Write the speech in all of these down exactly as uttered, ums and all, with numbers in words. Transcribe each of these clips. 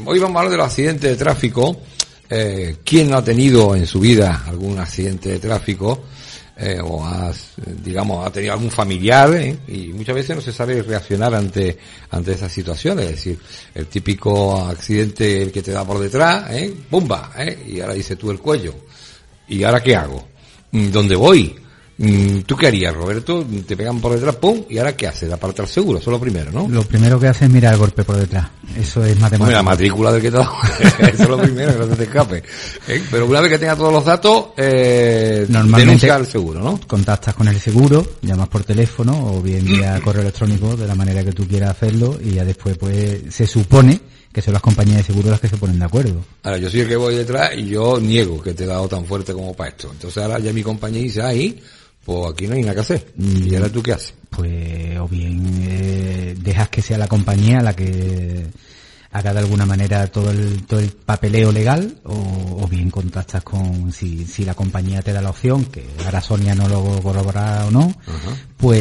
hoy vamos a hablar de los accidentes de tráfico. Eh, ¿Quién no ha tenido en su vida algún accidente de tráfico? Eh, o has, digamos, ha tenido algún familiar, ¿eh? Y muchas veces no se sabe reaccionar ante ante esas situaciones. Es decir, el típico accidente el que te da por detrás, ¿eh? ¡Pumba! ¿eh? Y ahora dices tú el cuello. ¿Y ahora qué hago? ¿Dónde voy? ¿Tú qué harías, Roberto? Te pegan por detrás, ¡pum! ¿Y ahora qué haces? Apartar el seguro, eso es lo primero, ¿no? Lo primero que haces es mirar el golpe por detrás. Eso es matemático. Bueno, la matrícula del que te ha dado. Eso es lo primero, que no se te escape. ¿Eh? Pero una vez que tengas todos los datos, eh, denuncia al seguro, ¿no? Contactas con el seguro, llamas por teléfono o bien vía correo electrónico, de la manera que tú quieras hacerlo, y ya después, pues, se supone que son las compañías de seguro las que se ponen de acuerdo. Ahora, yo soy el que voy detrás y yo niego que te he dado tan fuerte como para esto. Entonces ahora ya mi compañía dice, ahí, pues aquí no hay nada que hacer. ¿Y ahora tú qué haces? Pues, o bien eh, dejas que sea la compañía la que haga de alguna manera todo el todo el papeleo legal, o, o bien contactas con, si si la compañía te da la opción, que ahora Sonia no lo corroborará o no, uh-huh.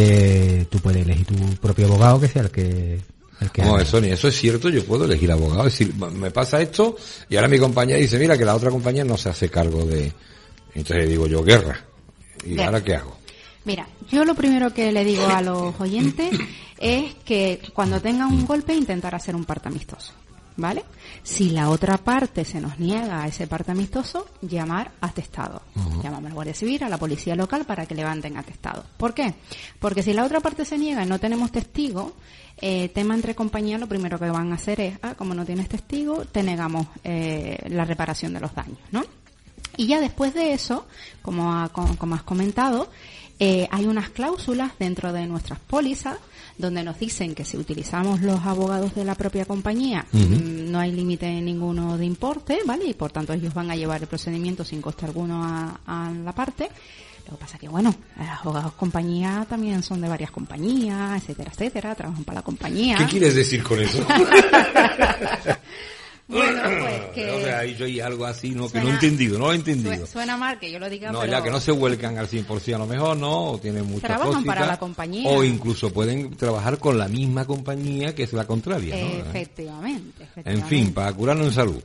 Pues tú puedes elegir tu propio abogado que sea el que... No, Sonia, eso es cierto, yo puedo elegir abogado. Es decir, me pasa esto y ahora mi compañía dice, mira, que la otra compañía no se hace cargo de... Entonces digo yo, guerra. ¿Y Bien. ahora qué hago? Mira, yo lo primero que le digo a los oyentes es que cuando tengan un golpe intentar hacer un parte amistoso, ¿vale? Si la otra parte se nos niega a ese parte amistoso, llamar a atestado. Uh-huh. Llamamos a la Guardia Civil, a la policía local para que levanten atestado. ¿Por qué? Porque si la otra parte se niega y no tenemos testigo, eh, tema entre compañías, lo primero que van a hacer es, ah, como no tienes testigo, te negamos eh, la reparación de los daños, ¿no? Y ya después de eso, como, ha, como has comentado, eh, hay unas cláusulas dentro de nuestras pólizas donde nos dicen que si utilizamos los abogados de la propia compañía, uh-huh. mmm, no hay límite ninguno de importe, ¿vale? Y por tanto ellos van a llevar el procedimiento sin coste alguno a, a la parte. Lo que pasa que, bueno, los abogados compañía también son de varias compañías, etcétera, etcétera, trabajan para la compañía. ¿Qué quieres decir con eso? Bueno, pues que... O sea, yo hay algo así, ¿no? Suena, que no he entendido, no lo he entendido. Suena mal que yo lo diga, no, pero... ya que no se vuelcan al cien por ciento a lo mejor, ¿no? O tienen muchas Trabajan cositas, para la compañía. O incluso pueden trabajar con la misma compañía que es la contraria, ¿no? Efectivamente, efectivamente. En fin, para curarnos en salud.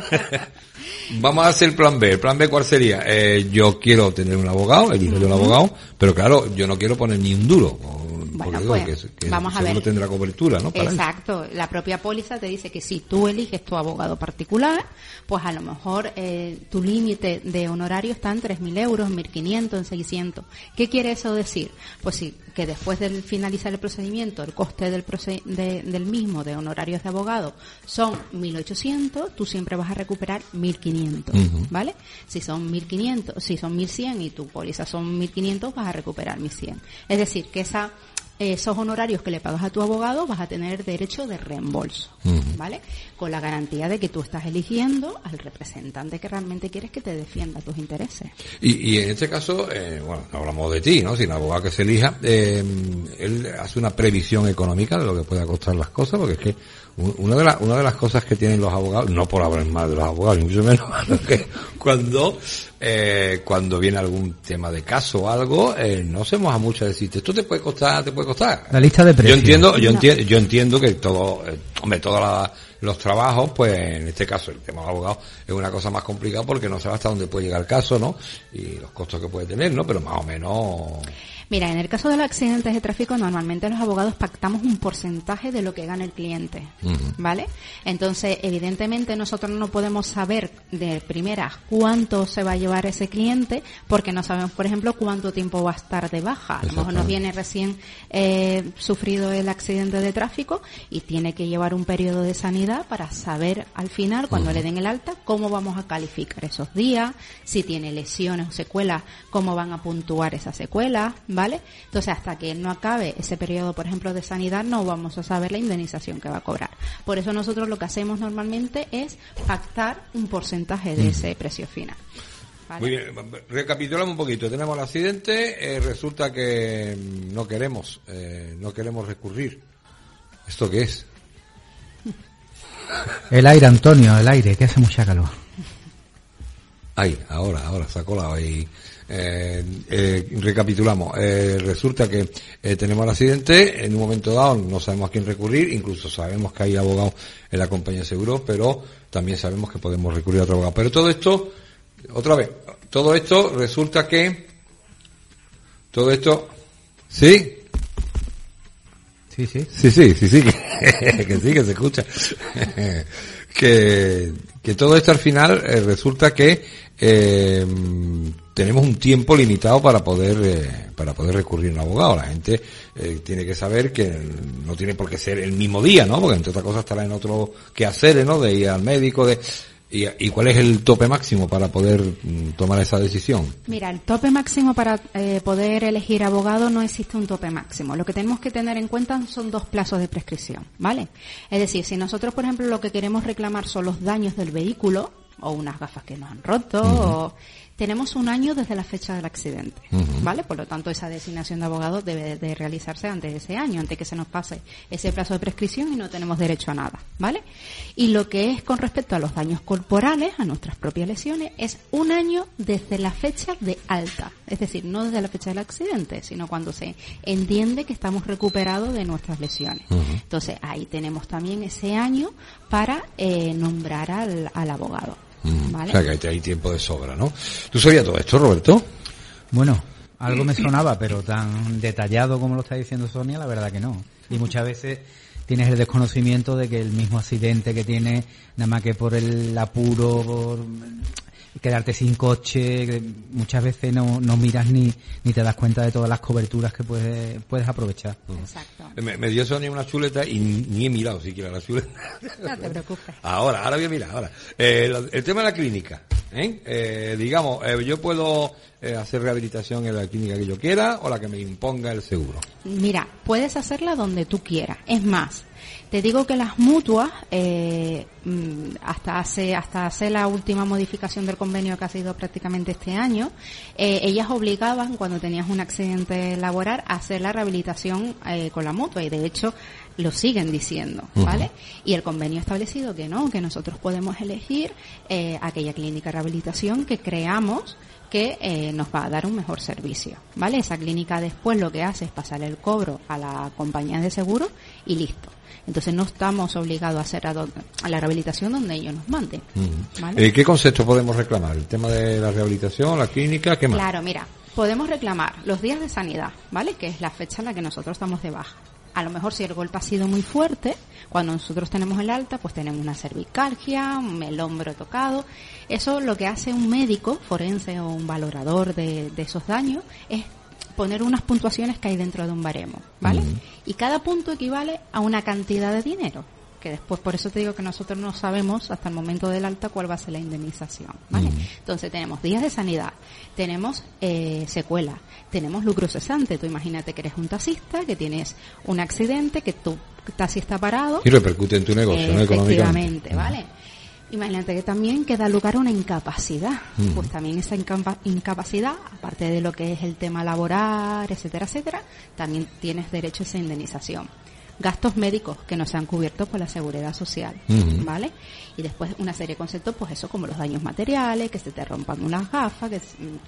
Vamos a hacer el plan B. ¿El plan B cuál sería? Eh, yo quiero tener un abogado, elijo yo un abogado, pero claro, yo no quiero poner ni un duro. Bueno, digo, pues, que, que vamos a ver. Seguro tendrá cobertura, ¿no? Para Exacto. Eso. La propia póliza te dice que si tú eliges tu abogado particular, pues a lo mejor eh, tu límite de honorario está en tres mil euros, en mil quinientos, en seiscientos. ¿Qué quiere eso decir? Pues sí, que después de finalizar el procedimiento, el coste del, proced- de, del mismo, de honorarios de abogado, son mil ochocientos, tú siempre vas a recuperar mil quinientos, uh-huh. ¿vale? Si son mil quinientos, si son mil cien y tu póliza son mil quinientos, vas a recuperar mil cien. Es decir, que esa... esos honorarios que le pagas a tu abogado vas a tener derecho de reembolso, uh-huh. ¿vale? Con la garantía de que tú estás eligiendo al representante que realmente quieres que te defienda tus intereses. Y, y en este caso, eh, bueno, no hablamos de ti, ¿no? Si el abogado que se elija, eh, él hace una previsión económica de lo que pueda costar las cosas, porque es que una de, la, una de las cosas que tienen los abogados, no por hablar mal de los abogados, ni mucho menos, que cuando eh, cuando viene algún tema de caso o algo, eh, no se moja mucho a decirte, esto te puede costar, te puede costar. La lista de precios. Yo entiendo, yo no. entiendo, yo entiendo que todo, eh, hombre, todos la, los trabajos, pues en este caso el tema de abogados es una cosa más complicada porque no sabe hasta dónde puede llegar el caso, ¿no? Y los costos que puede tener, ¿no? Pero más o menos... Mira, en el caso de los accidentes de tráfico, normalmente los abogados pactamos un porcentaje de lo que gana el cliente, uh-huh. ¿vale? Entonces, evidentemente, nosotros no podemos saber de primera cuánto se va a llevar ese cliente, porque no sabemos, por ejemplo, cuánto tiempo va a estar de baja. A lo mejor nos viene recién eh, sufrido el accidente de tráfico y tiene que llevar un periodo de sanidad para saber al final, cuando uh-huh. le den el alta, cómo vamos a calificar esos días, si tiene lesiones o secuelas, cómo van a puntuar esas secuelas, ¿vale? Entonces, hasta que no acabe ese periodo, por ejemplo, de sanidad, no vamos a saber la indemnización que va a cobrar. Por eso nosotros lo que hacemos normalmente es pactar un porcentaje de ese precio final. ¿Vale? Muy bien, recapitulamos un poquito. Tenemos el accidente, eh, resulta que no queremos, eh, no queremos recurrir. ¿Esto qué es? El aire, Antonio, el aire, que hace mucha calor. Ay, ahora, ahora, sacó la ahí. Eh, eh, recapitulamos, eh, resulta que eh, tenemos el accidente, en un momento dado no sabemos a quién recurrir, incluso sabemos que hay abogados en la compañía de seguros, pero también sabemos que podemos recurrir a otro abogado. Pero todo esto, otra vez, todo esto resulta que, todo esto, ¿sí? Sí, sí. Sí, sí, sí, sí, que, que sí, que se escucha. que, que todo esto al final eh, resulta que eh, tenemos un tiempo limitado para poder eh, para poder recurrir a un abogado. La gente eh, tiene que saber que no tiene por qué ser el mismo día, ¿no? Porque entre otras cosas estará en otro quehaceres, ¿no? De ir al médico, de y, y cuál es el tope máximo para poder mm, tomar esa decisión. Mira, el tope máximo para eh, poder elegir abogado no existe un tope máximo. Lo que tenemos que tener en cuenta son dos plazos de prescripción, ¿vale? Es decir, si nosotros, por ejemplo, lo que queremos reclamar son los daños del vehículo o unas gafas que nos han roto, uh-huh. o tenemos un año desde la fecha del accidente, uh-huh. ¿vale? Por lo tanto, esa designación de abogado debe de realizarse antes de ese año, antes que se nos pase ese plazo de prescripción y no tenemos derecho a nada, ¿vale? Y lo que es con respecto a los daños corporales, a nuestras propias lesiones, es un año desde la fecha de alta, es decir, no desde la fecha del accidente, sino cuando se entiende que estamos recuperados de nuestras lesiones. Uh-huh. Entonces, ahí tenemos también ese año para eh, nombrar al, al abogado. ¿Vale? O sea que hay, hay tiempo de sobra, ¿no? ¿Tú sabías todo esto, Roberto? Bueno, algo me sonaba, pero tan detallado como lo está diciendo Sonia, la verdad que no. Y muchas veces tienes el desconocimiento de que el mismo accidente que tienes, nada más que por el apuro, por quedarte sin coche, muchas veces no, no miras ni ni te das cuenta de todas las coberturas que puedes puedes aprovechar. Exacto. Me, me dio Sonia una chuleta y ni, ni he mirado siquiera la chuleta. No te preocupes. Ahora, ahora voy a mirar, ahora. Eh, el, el tema de la clínica, ¿eh? Eh, digamos, eh, yo puedo eh, hacer rehabilitación en la clínica que yo quiera o la que me imponga el seguro. Mira, puedes hacerla donde tú quieras. Es más, te digo que las mutuas, eh, hasta hace hasta hace la última modificación del convenio que ha sido prácticamente este año, eh, ellas obligaban cuando tenías un accidente laboral a hacer la rehabilitación eh, con la mutua y de hecho lo siguen diciendo, ¿vale? Uh-huh. Y el convenio ha establecido que no, que nosotros podemos elegir eh, aquella clínica de rehabilitación que creamos que eh, nos va a dar un mejor servicio, ¿vale? Esa clínica después lo que hace es pasar el cobro a la compañía de seguro y listo. Entonces no estamos obligados a hacer a, do- a la rehabilitación donde ellos nos manden, ¿vale? Eh, ¿Qué concepto podemos reclamar? ¿El tema de la rehabilitación, la clínica, qué más? Claro, mira, podemos reclamar los días de sanidad, ¿vale? Que es la fecha en la que nosotros estamos de baja. A lo mejor si el golpe ha sido muy fuerte, cuando nosotros tenemos el alta, pues tenemos una cervicalgia, el hombro tocado. Eso lo que hace un médico forense o un valorador de, de esos daños es poner unas puntuaciones que hay dentro de un baremo, ¿vale? Uh-huh. Y cada punto equivale a una cantidad de dinero, que después, por eso te digo que nosotros no sabemos hasta el momento del alta cuál va a ser la indemnización, ¿vale? Uh-huh. Entonces tenemos días de sanidad, tenemos eh, secuela, tenemos lucro cesante. Tú imagínate que eres un taxista, que tienes un accidente, que tu taxi está parado. Y repercute en tu negocio, eh, ¿no? Económicamente. Efectivamente, ¿vale? Imagínate que también queda lugar a una incapacidad. Mm. Pues también esa incapa- incapacidad, aparte de lo que es el tema laboral, etcétera, etcétera, también tienes derecho a esa indemnización. Gastos médicos que no sean cubiertos por la seguridad social, mm. ¿vale? Y después una serie de conceptos, pues eso, como los daños materiales, que se te rompan unas gafas, que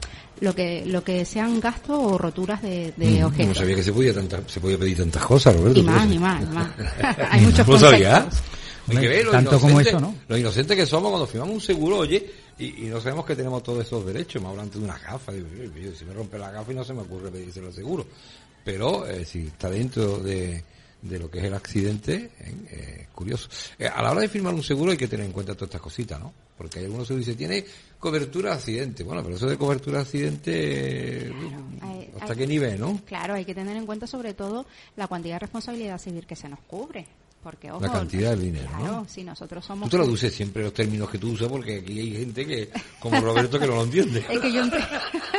lo que lo que sean gastos o roturas de, de mm. objetos. No sabía que se podía tanta, se podía pedir tantas cosas, Roberto. Y más, y más, y más. Hay muchos ¿No sabía? conceptos. Hay que ver, tanto como eso, ¿no? Los inocentes que somos cuando firmamos un seguro, oye, y, y no sabemos que tenemos todos esos derechos. Me hablan de unas gafas, digo, si me rompe la gafa y no se me ocurre pedírselo al seguro. Pero eh, si está dentro de, de lo que es el accidente, eh, curioso. Eh, a la hora de firmar un seguro hay que tener en cuenta todas estas cositas, ¿no? Porque hay algunos seguros que dicen, tiene cobertura de accidente. Bueno, pero eso de cobertura de accidente, claro, hay, ¿hasta hay, qué nivel, no? Claro, hay que tener en cuenta sobre todo la cuantía de responsabilidad civil que se nos cubre. Porque, ojo, la cantidad de dinero, claro, ¿no? Si nosotros somos... Tú traduces siempre los términos que tú usas porque aquí hay gente que, como Roberto, que no lo entiende. Es que yo entre...